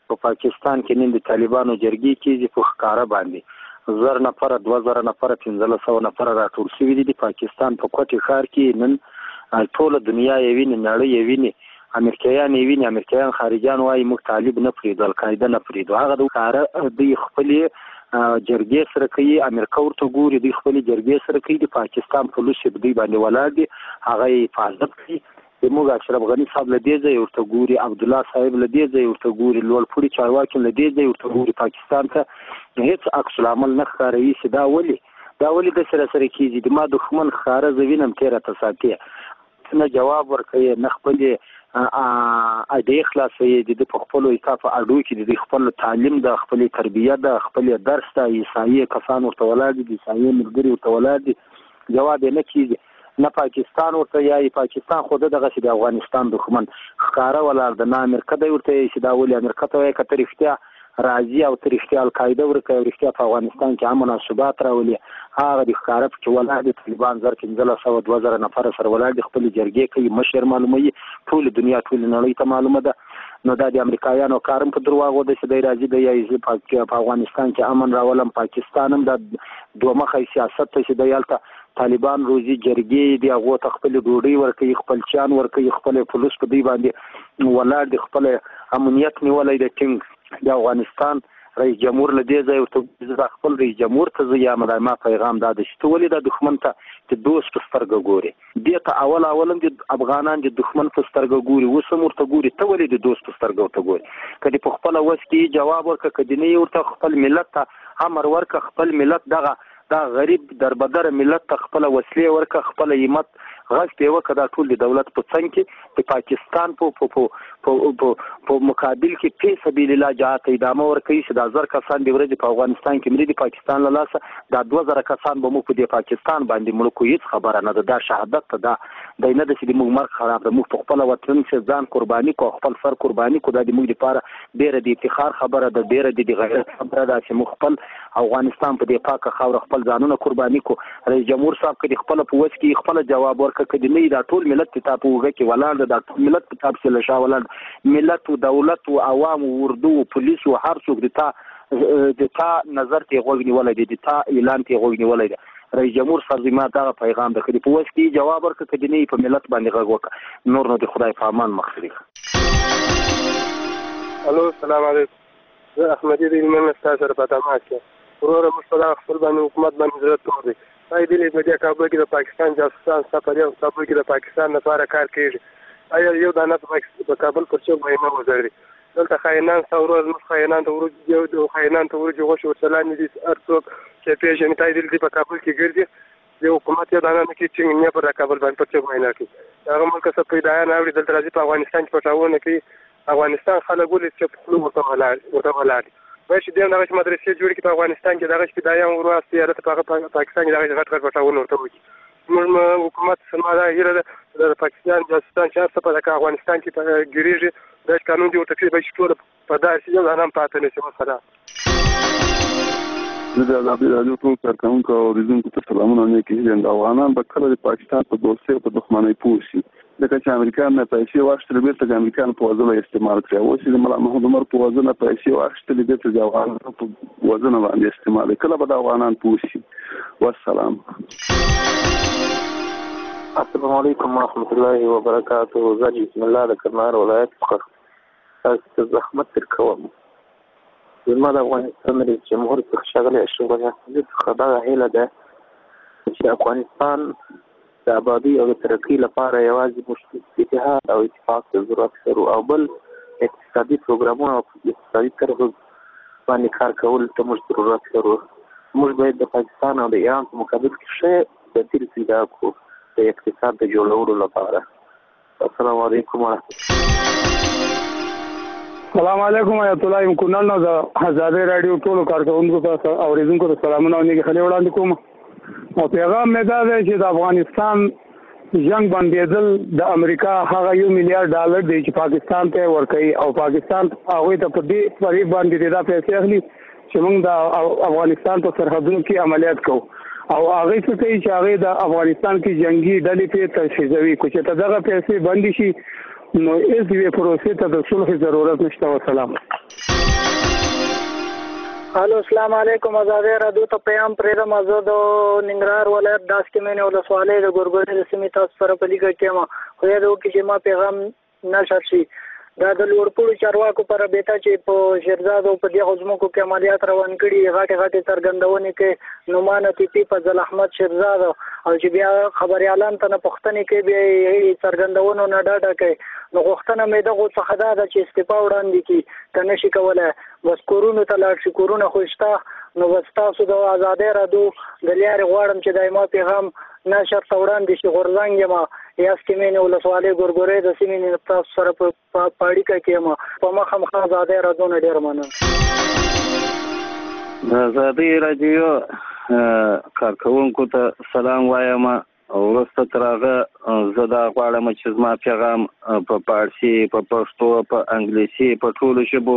په پاکستان کې نن د طالبانو جرګې کېږي په ښکاره باندې 1000 نفر 2000 نفر 1500 نفر راټول شوي دي. د پاکستان په کوټي ښار کې نن ټول دنیا یې ویني، نړۍ یې ویني، امریکایان یې ویني. امریکایان خارجان وایي موږ طالب نه پرېږدو، القاعده نه پرېږدو. هغه د ښکاره دوی خپلې جرګې سره کوي، امریکا ورته ګوري، دوی خپلې جرګې سره کوي. د پاکستان پولیس دوی باندې ولاړ دي، هغه یې حفاظت کوي. زموږ اشرف غني صاحب له دې ځای ورته ګوري، عبدالله صاحب له دې ځای ورته ګوري، لوړپوړي چارواکي له دې ځای ورته ګوري. پاکستان ته هیڅ عکس العمل نه ښکاروي چې دا ولې د سره کېږي. د ما دښمن ښکاره زه وینم تېره ته ساتي، نه جواب ورکوي، نه خپلې اډې خلاصوي. د په خپلو اضافه اډو کې د خپل تعلیم د خپلې تربیه د خپلې درس د عیسایي کسان ورته ولاړ دي، د عیسایي ملګري ورته ولاړ دي، جواب یې نه کېږي. نه پاکستان ورته یایي، پاکستان خو دغسې د افغانستان دښمن ښکاره ولاړ ده. نه امریکا دی ورته یایي چې دا ولې امریکا ته وایي که ته رښتیا راځي او ته رښتیا القاعده ورکوي او رښتیا په افغانستان کې امن او ثبات راولي، هغه د ښکاره پکې ولاړ دي. طالبان 1500 2000 نفر سره ولاړ دي، خپلې جرګې کوي، مشر معلوموي، ټول دنیا ټول نړۍ ته معلومه ده. نو دا د امریکایانو کارم په درواغو ده چې دی راځي دی یایي په افغانستان کې امن راولم. پاکستان هم دا دوه مخی سیاست ته چې دی هلته طالبان روزي جرګې دي، هغو ته خپلې ډوډۍ ورکوي، خپل چیان ورکوي، خپل پولیس په دوی باندې ولاړ دي، خپل امنیت نیولی دی ټینګ. د افغانستان رئیس جمهور له دې ځای ورته زه خپل رئیس جمهور ته زه یم، ما پیغام دا ده چې ته ولې دا دښمن ته د دوست په سترګه ګورې؟ دې ته اول هم د افغانان د دښمن په سترګه ګوري، اوس هم ورته ګوري، ته ولې د دوست په سترګه ورته ګوري؟ که دې په خپله وس کې جواب ورکړه، که دې نه ورته خپل ملت ته امر ورکړه، خپل ملت دا غریب دربدره ملت ته خپله وسلې ورکړه، خپله همت غږ پې وکړه. دا ټول د دولت په څنګ کې د پاکستان په مقابل کې فی سبیل الله جهاد ته ادامه ورکوي چې دا 1000 کسان د ورځې په افغانستان کې مري، د پاکستان له لاسه دا 2000 کسان به موږ په دې پاکستان باندې مړه کړو. هېڅ خبره نه ده، دا شهادت ته دا دی نه ده چې د موږ مرګ خراب ده. موږ په خپله وطن چې ځان قرباني کړو، خپل سر قرباني کړو، دا د موږ لپاره ډېره د افتخار خبره ده، ډېره د غیرت خبره ده چې موږ خپل افغانستان په دې پاکه خاوره خپل ځانونه قرباني کړو. رئیس جمهور صاحب که د خپله په وس کې خپله جواب ورکړه، که د نه دا ټول ملت ته په اوږه کې ولاړ ده، دا ټول ملت په تا پسې له شا ولاړ ده، ملت و دولت و عوام و اردو و پولیس و هر څوک د تا نظر ته یې غوږ نیولی دی، د تا اعلان ته یې غوږ نیولی دی. رئیس جمهور صاحب زما دغه پیغام ده، که د په وس کې جواب ورکړه، که د نه په ملت باندې غږ وکړه، نور نو د خدای په امان مخلي. الو السلام علیکم، زه احمدي د هلمند ستا سره په تماس یم. وروره موږ په دغه خپل باندې حکومت باندې زړه تور دی. آیا دې په دې کابل کې د پاکستان جاسوسان ستا په دې کابل کې د پاکستان لپاره کار کوي؟ آیا یو دانه په کابل پر چوک باندې نه وزري؟ دلته خاینان ستا ورور موږ خاینان ته ورجو خاینان ته ورجو غوښې ورسلانې دي، هر څوک چې پېژني تا دې په کابل کې ګرځي، د حکومت یو دانه نه کوي چې نه پر کابل باندې پر چوک باندې نه کوي. هغه ملک څه پیدایان اوري دلته راځي په افغانستان کې پټاونه کوي. افغانستان خلک ولې چې په خپلو ورته ولاړ دي؟ باید چې دې دغه مدرسې جوړې کړي په افغانستان کې، دغه فدایان ور واستي هلته په پاکستان کې دغه غټ پټاونه ورته وکړي. زموږ حکومت زما دا هیله ده د پاکستان جاسوسان چې هر څه په افغانستان کې ګیرېږي، داسې قانون جوړ کړي به چې ټول په داسې یو ځان هم پاتې نه شي. وسلام. زه د ازادي راډیو ټول کارکوونکو او اورېدونکو ته سلامونه نیک هیلې. افغانان به کله د پاکستان په دوستۍ او په دښمنۍ پوه شي، ځکه چې امریکایان نه پیسې واخیستلې بېرته د امریکایانو په وژنه استعمال کړي. اوس یې د ملا محمود عمر په وژنه پیسې واخیستلې بېرته د افغانانو په وژنه باندې استعمال کړي. کله به د افغانان پوه شي؟ والسلام. السلام علیکم ورحمۃ اللہ وبرکاتہ. زه بسم الله د کندهار ولایت څخه تاسو ته زحمت درکوم. زما د افغانستان رئیس جمهور څخه ښاغلی اشرف غني څخه دغه هیله ده چې افغانستان د آبادی او د ترقۍ لپاره یوازې موږ اتحاد او اتفاق ته ضرورت لرو، او بل اقتصادي پروګرامونه او اقتصادي طرحو باندې کار کولو ته موږ ضرورت لرو. موږ باید د پاکستان او د ایران په مقابل کې ښه بدیل پیدا کړو د اقتصاد د جوړولو لپاره. السلام علیکم ورحمۃ الله. السلام علیکم آیت الله یم کونړ نه د ازادي راډیو ټولو کارکوونکو ته او اوریدونکو ته سلامونه او نیکې خلې وړاندې کوم. او پیغام مې دا دی چې د افغانستان جنگ بندېدل د امریکا هغه $1 میلیارډ دی چې پاکستان ته ورکوي، او پاکستان هغوی ته په دې فریب باندې دا پیسې اخلي چې موږ د افغانستان په سرحدونو کې عملیات کوو، او هغوی څه کوي چې هغوی د افغانستان کې جنگي ډلې پرې تجهیزوي. که چېرته دغه پیسې بندې شي نو هېڅ یوې پروسې ته د صلح ضرورت نشته. وسلام. الو السلام علیکم ازادي رادیو ته پیغام پرېږدم. زه د ننګرهار ولایت داس کې مینې ولسوالۍ د ګورګورې د سیمې تاسو سره په لیکه کې یم. خدای دې وکړي چې ما پیغام نشر شي. دا د لوړپوړو چارواکو پر رابطه چې په شیرزاد او په دغو ځمکو کې عملیات روان کړي غټې غټې څرګندونې کوي نومانه ټیپي فضل احمد شیرزاد او چې بیا خبریالان ته نه پوښتنې کوي بیا یې څرګندونو نه ډاډه کوي. نو غوښتنه مې دغو څخه دا ده چې استعفا وړاندې کړي که نه شي کولی بس کورونو ته لاړ شي. کورونه خو شته نو بس تاسو د ازادۍ رادیو د لارې غواړم چې دایما پیغام نشر ته وړاندې شي. غورځنګ یم یاست کې مینې ولسوالۍ ګورګورې د سیمې تاسو سره په اړیکه کې یم. په مخامخ ازادۍ رادیو نه ډېر مننه. د ازادۍ رادیو کارکوونکو ته سلام وایم. وروسته تر هغه زه دا غواړم چې زما پیغام په فارسي په پښتو په انګلیسي په ټولو ژبو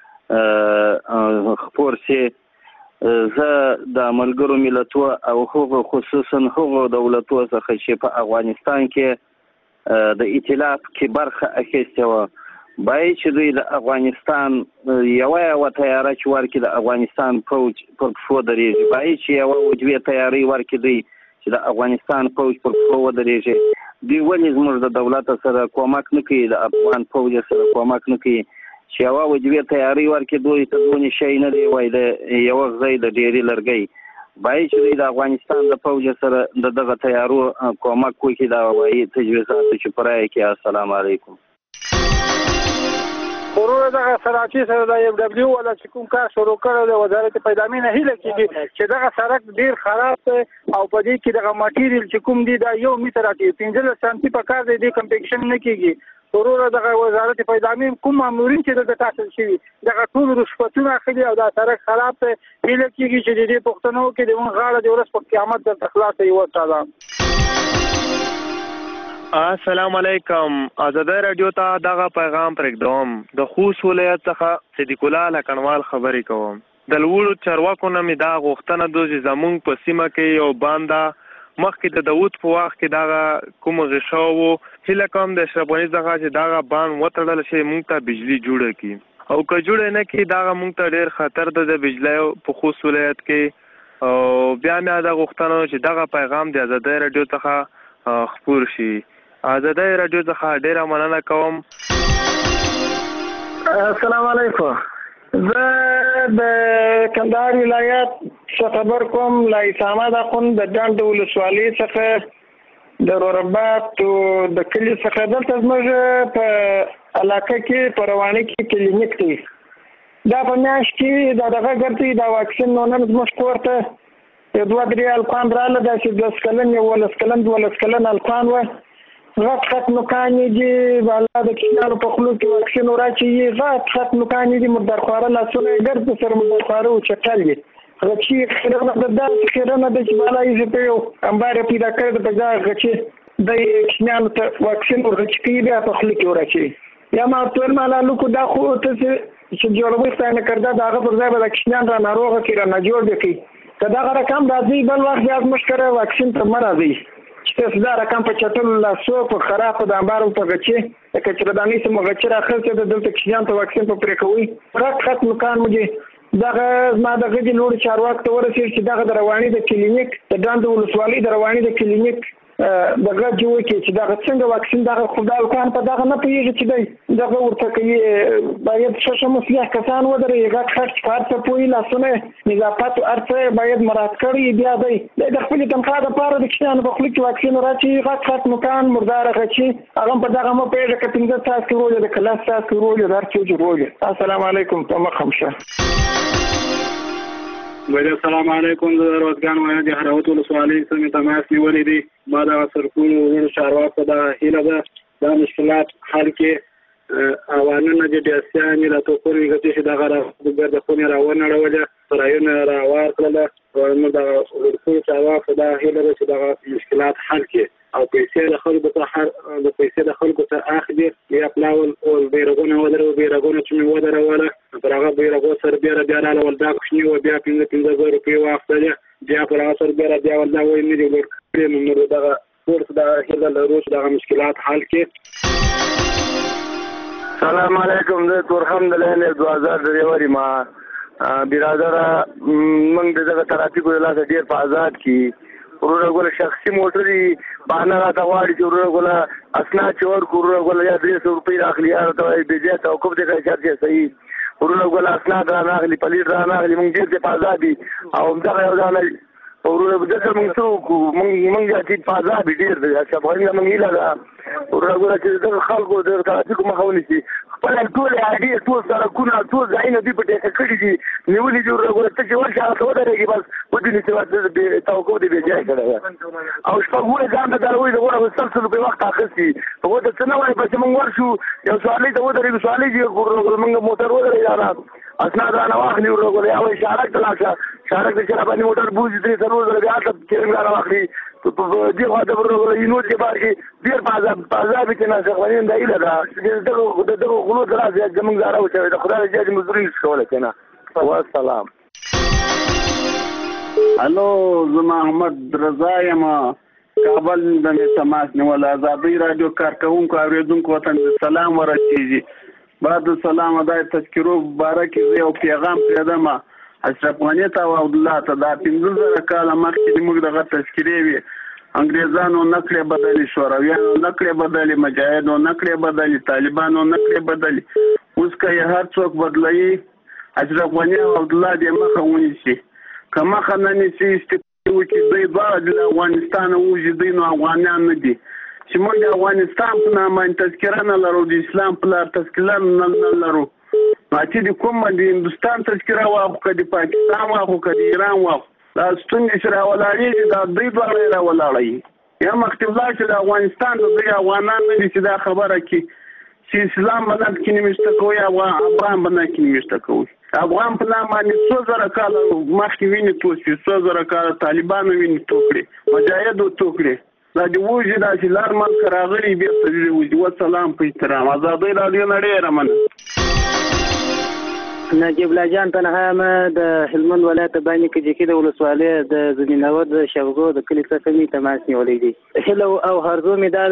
خپور شي. زه د ملګرو ملتو او هغو خصوصا هغو دولتو څخه چې په افغانستان کې د ائتلاف کې برخه اخیستې وه باید چې دوی د افغانستان یوه تیاره چې ورکړي د افغانستان فوج پر پښو درېږي. باید چې یوه دوې تیارې ورکړي دوی چې د افغانستان فوج پر پښو ودرېږي. دوی ولې زموږ د دولت سره کومک نه کوي د افغان فوج سره کومک نه کوي چې یوه دوې تیارې ورکړي دوی ته دونې شی نه دی وای د یوه غځی د ډېرې لرګۍ. باید چې دوی د افغانستان د فوج سره د دغه تیارو کومک وکړي د هوایي تجهیزاتو چې په رایه کې. السلام علیکم. ورور دغه سراچي سره د ایف ډبلیو ولا چې کوم کار شروع کړی د وزارت پیدامي نه هیله کېږي چې دغه سړک ډېر خراب دی او په دې کې دغه ماټیریل چې کوم دی دا 1 متر راکړي 15 سانتي په کار دی دې کمپیکشن نه کېږي. ورور دغه وزارت پیدامي کوم مامورین چې دغه ټاکل شوي دغه ټول رشوتونه اخلي او دا سړک خراب دی. هیله کېږي چې د دې پښتنو کې د اون غاړه د ورځ په قیامت درته خلاصه یوه ساده. السلام علیکم. ازادۍ رادیو ته دغه پیغام پرېږدم. د خوست ولایت څخه صدیق الله لکنوال خبرې کوم. د لوړو چارواکو نه مې دا غوښتنه ده چې زمونږ په سیمه کې یو بانده مخکې د داود په وخت کې دغه کوم غشا و هیله کوم د اشرف غني څخه چې دغه بان وتړل شي موږ ته بجلی جوړه کړي او که جوړه نه کړي دغه موږ ته ډېر خطر ده د بجلی په خوست ولایت کې. او بیا مې دا غوښتنه چې دغه پیغام د ازادۍ رادیو څخه خپور شي. ازادۍ رادیو څخه ډېره مننه کوم. السلام علیکم. زه د کندهار ولایت څخه خبر کوم. لایس احمد اخوند د ډنډ ولسوالۍ څخه د روربات د کلي څخه. دلته زموږ په علاقه کې په رواني کې کلینیک دی. دا په میاشت کې دغه ګرځي دا واکسین نو نن زموږ کور ته 2-3 الکان رااله داسې 10 کلن 11 کلن 12 کلن الکان و غټ نوکانې دي بالا د کینارو په خلو کې واکسین وراچي غټ نوکانې دي مردار خواره لاسونه ګرځ سره مردار خواره او چټل دي غچي خیرونه د داس خیرونه د چې بالا یې په یو امبار پیدا کړ د بجا غچي د کینانو ته واکسین ورچي کې بیا په خلو کې وراچي یا ما ټول مالا لکو دا خو ته چې جوړوي ستانه کړدا داغه پر ځای به کینان را ناروغه کړه نه جوړ دي کدا رقم راځي بل وخت بیا مشکره واکسین ته مرادي چې دا رقم په چټل لاسو په خراب د امبارو په غچي کچردانې سم غچي راخلته د دلته کشیان ته واکسین په پرې کوي رات مکان مجي دغه ما دغه د لوړ چارواک ته ورسېږي چې دغه د رواني د کلینیک د ډنډ ولسوالۍ د رواني د کلینیک دغه جوړ کې چې دغه څنګه واکسین دغه خدای کان په دغه نه پیږي چې دغه ورته کوي باید شوشم مسلح کسان ودرې غټ کار ته پوي لاسونه نظافت ارته باید مراد کړی بیا دی د خپل تنخواه د پاره د کښانو په خپل کې واکسین راچی غټ مکان مردار غچي هغه په دغه مو پیږي چې 15 تاسو ورول د کلاس تاسو ورول درچو جوړول. السلام علیکم تم خمشه. السلام علیکم. د روزګان ولایت د هراوت ولسوالۍ سمې تماس نیولې دي. ما دا سرکونو ورو چارواکو دا هیله ده دا مشکلات حل کې اوانه د ډیاسیانې لا تو پورې غږی چې دا غره د خونې راونه راولې سرایونه راوار کړل نو دا ورکو چارواکو دا هیله ده چې دا مشکلات حل کې او پیسې د خلکو ته اخلي یا پلاول او بیرغونه چې مې ودروله پر هغه بیرغو سره بیا رااله ولدا کوشنی و بیا 15,000 روپۍ واخلې بیا پر هغه سره بیا ولدا وای نه دی ورکړي نو دغه فورس دا هیله لرو چې دغه مشکلات حل کړي. سلام علیکم. زه تورخم د لینې 2000 ډریوري ما برادر موږ دغه ترافیکو د لاسه ډېر په آزاد کړي وروره ګوله شخصي موټرې بهانه راته غواړي چې وروره ګوله اسناد چې ورکړو وروره ګوله یا 300 روپۍ راخلي یا راته وایي بې ځایه توقف دی که چارج یې صحیح وروره ګوله اسناد راناخلي پلیټ راناخلي موږ ډېر په آزاد دي او همدغه یو ځانه وروره دلته موږ څه وکړو موږ چې په آزاد ډېر دی اشرف غني ته موږ هیله ده وروره ګوله چې دغه خلکو د ترافیکو مخه ونیسي خپل ټول اډې ټول سړکونه ټول ځایونه دوی په ټیکه کړي دي نیولي دي وروره ګوله ته چې ورشې هغه ته ودرېږي بس ودرېږي چې توقف دې بې ځایه کړی ده او شپږ وایي ځان ته دا وایي د غوره 100 روپۍ وخت اخیستي په ورته څه نه وایي پسې موږ ورشو یو سوالۍ ته ودرېږو سوالۍ چې وروره ګوله موږ موټر ودرېږي اسناد رانه واخلي وروره ګوله یا وایي شارک ته لاړ شه شارک ته چې راباندې موټر بوځي 3-4 ځله بیا هلته کریم رانه واخلي دې خوا ته وروره ګوله یونو چې بار کې ډېر په عذاب کې نه اشرف غني دا هیله ده چې د دغو غلو ته راسي زموږ زاره وشوي د خدای جل مزدوري نشي کولی که نه والسلام. الو زه محمد رضا یم کابل د مې تماس نیول ازادۍ راډیو کارکوونکو اورېدونکو وطن سلام ورسېږي بعد سلام دا تذکرو باره کې زه یو پیغام پرېږدم اشرف غني ته او عبدالله ته دا 15,000 کاله مخکې موږ دغه تذکرې وي انګریزانو نکړې بدلې شورویانو نکړې بدلې مجاهدو نکړې بدلې طالبانو نکړې بدلې اوس که یې هر څوک بدلوي اشرف غني او عبدالله دې مخه ونیسي که مخه نه نیسي استفاده وکړي دوی دواړه د افغانستانه ووځي دوی نو افغانیان نه دي چې موږ د افغانستان په نامه تذکره نه لرو د اسلام په لار تذکره نه لرو چې د کوم د هندوستان تذکره واخو که د پاکستان واخو که د ایران واخو دا ستونزې چې راولاړېږي دا دوی دواړه یې راولاړوي یا مخکې ولاړ چې د افغانستان د دوی افغانان نه دي چې دا خبره کړي چې اسلام به نه کې نمیشته کوي افغان به نه کې نمیشته کوي افغان په نام باندې 100,000 کاله مخکې وینې توی شوي 100,000 کاله طالبانو وینې توی کړې مجاهدو توی کړې دا د وږي داسې لار منځ راغلي بېرته وځي وسلام په احترام ازادۍ راډیو نه ډېره مننه. نجیب الله جان تنها د هلمند ولایت باندې کې د ولسوالۍ د زمیناور د شوغو د کلي څخه می تماس نیولې دي هلو او هرزو می دا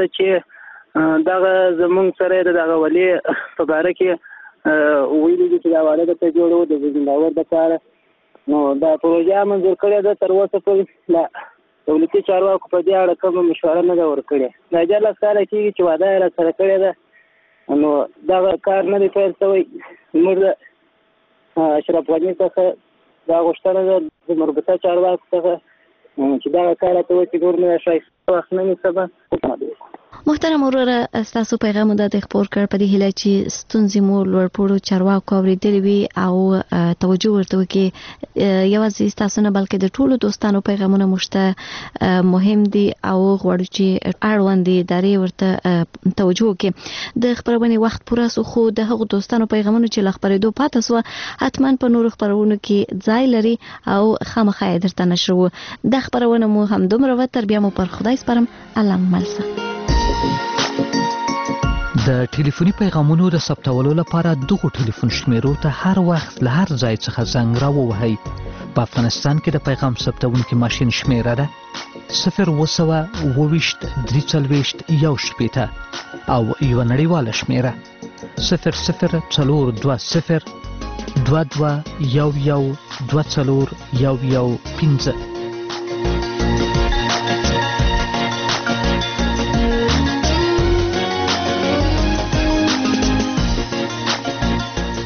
چې دغه زمونږ سره دغه ولي په باره کې ویلي دي چې دا واړه ته جوړو د زمیناور د کار نو دا پروژه منظور کړې ده تر اوسه پورې لا دولتي چارواکو په دې اړه کومه مشوره نه ده ورکړې دا جلا سره کې چې وعده یې سره کړې ده نو دا کار نه دی پیل شوی موږ اشرف غني څخه دا غوښتنه ده د مربوطه چارواکو څخه چې دا کار ته وکړي نور نه شي وخت نه سبا. محترم وروره ستاسو پیغام د خبر کړ په دې هیله چې ستونزې مو لوړپوړو چارواکو اورېدلې وي او توجه ورته وکړي یوازې ستاسو نه بلکې د ټولو دوستانو پیغامونه مشته مهم دي او غواړو چې اړوند ادارې ورته توجه وکړي د خبرونې وخت پوره سو خو د هغو دوستانو پیغامونه چې ل خبرېدو پاتې سوه حتما په نورو خبرونو کې ځای لري او خامخا یې درته نشروو د خبرونه مو همدومره وه تر بیا مو پر خدای سپارم الله مو مل شه. د ټلیفوني پیغامونو د ثبتولو لپاره دغو ټلیفون شمیرو ته هر وخت له هر ځای څخه زنګ راووهئ. په افغانستان کې د پیغام ثبتونکي ماشین شمیره ده 020 23 340 او یوه نړیواله شمیره 0040 22 11 24 11 15.